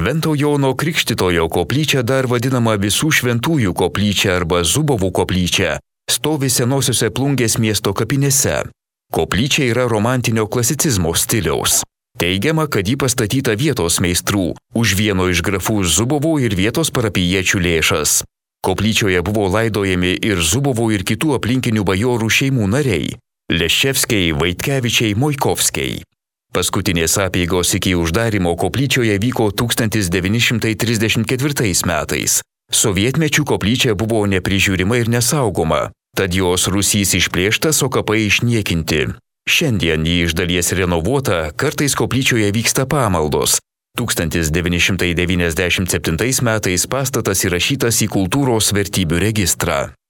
Švento Jono Krikštytojo koplyčia, dar vadinama Visų šventųjų koplyčia arba Zubovų koplyčia, stovi senosiuose Plungės miesto kapinėse. Koplyčia yra romantinio klasicizmo stiliaus. Teigiama, kad ji pastatyta vietos meistrų, už vieno iš grafų Zubovų ir vietos parapijiečių lėšas. Koplyčioje buvo laidojami ir Zubovų ir kitų aplinkinių bajorų šeimų nariai – Leščevskiai, Vaitkevičiai, Mojkovskiai. Paskutinės apeigos iki uždarimo koplyčioje vyko 1934 metais. Sovietmečių koplyčia buvo neprižiūrima ir nesaugoma, tad jos rūsys išplėštas, o kapai išniekinti. Šiandien ji iš dalies renovuota, kartais koplyčioje vyksta pamaldos. 1997 metais pastatas įrašytas į kultūros vertybių registrą.